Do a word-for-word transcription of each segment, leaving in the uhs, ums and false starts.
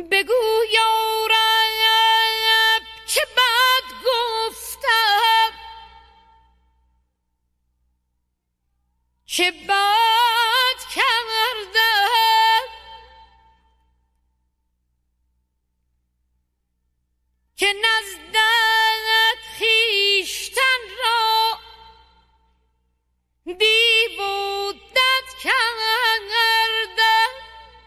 بگو یارب که بد گفتم، که بد کردم، که نزدت خویشتن را دیو و دد کردم.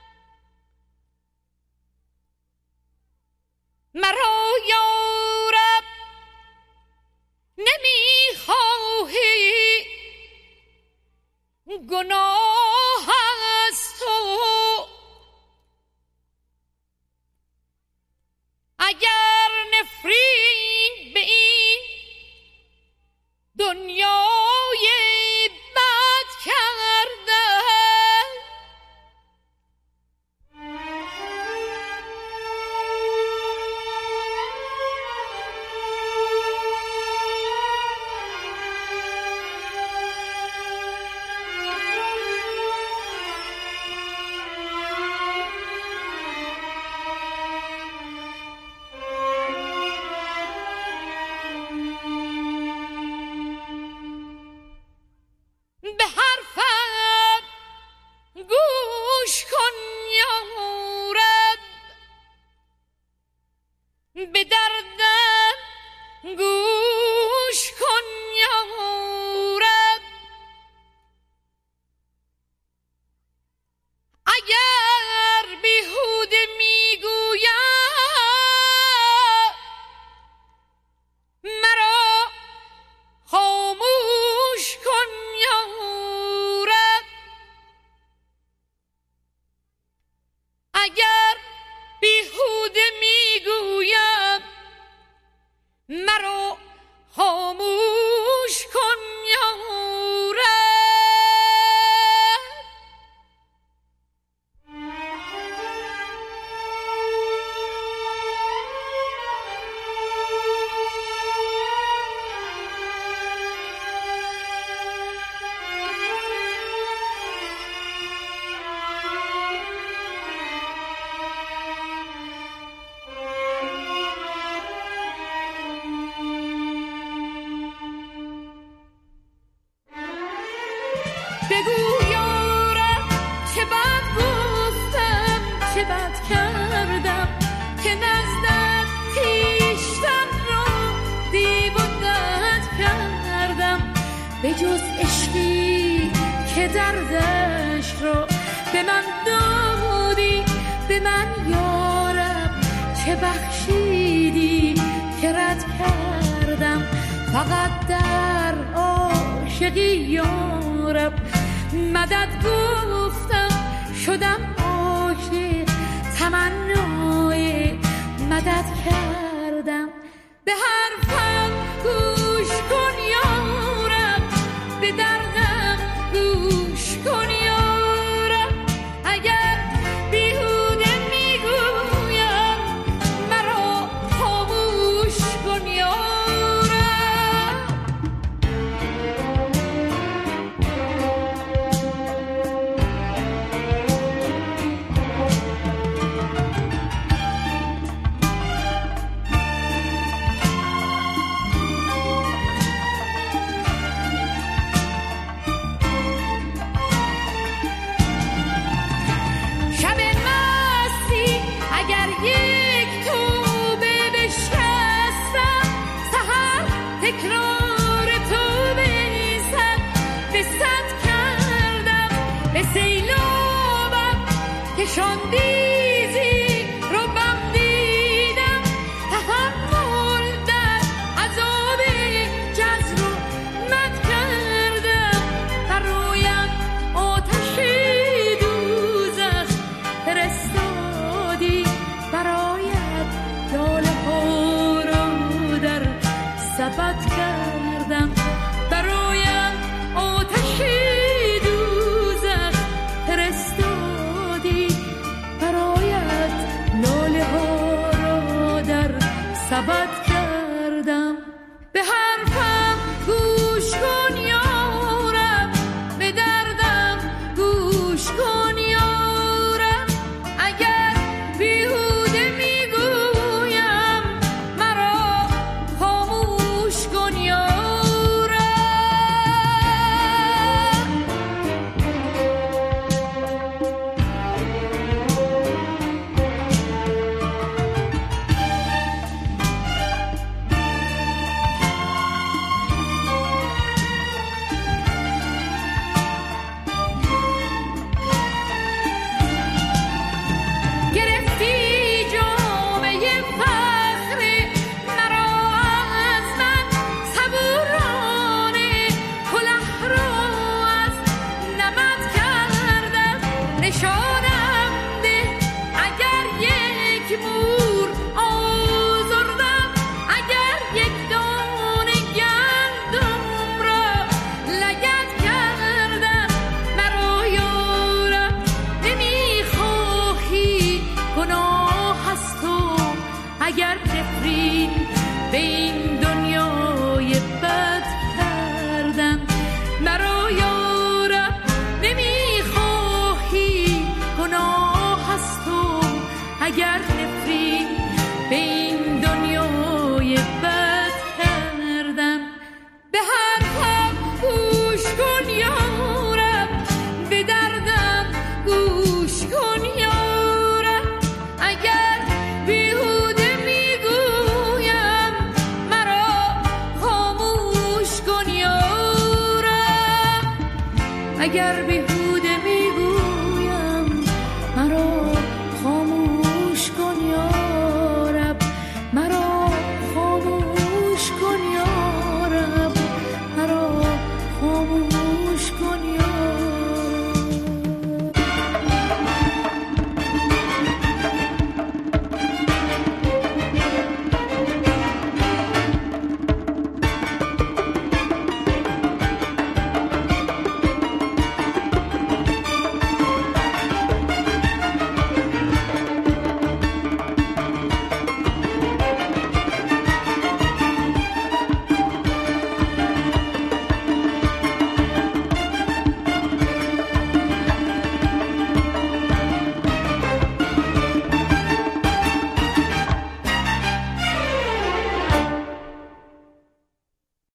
مرا یارب نمی خواهی، گناه است تو. اگر نفرین به این دنیای بد کردم، به حرفم گوش کن یارب، به دردم گوش کن یارب. اگر بیهوده میگویم مرا خاموش کن یارب. اگر بیهوده میگویم مرا خاموش کن یارب. بگو یارب چه بد گفتم، چه بد کردم، که نزدت خویشتن را دیو و دد کردم. به جز عشقی که دردش را به من دادی، به من یارب چه بخشیدی که رد کردم. فقط در عاشقی یارب مدد گفتم، شدم عاشق، تمنای مدد کردم. به حرفم گوش کن یارب، به دردم گوش کن یارب. اگر بیهوده میگویم مرا خاموش کن یارب. تکرار تو بیزد به صد کردم، به سیلابم کشاندیزی رو بم دیدم. تحمل در عذاب جزر رو مد کردم. برایم آتش دوزخ فرستادی، برایت لاله ها رو در سبد کردم. برایم آتش دوزخ فرستادی، برایت لاله ها را در سبد کردم. به حرفم گوش کن یارب، به دردم گوش کن یارب. اگر بیهوده اگر نفرین به این دنیای بد کردم. به حرفم گوش کن یارم، به دردم گوش کن یارم. اگر بیهوده میگویم مرا خاموش کن یارم. اگر بیهوده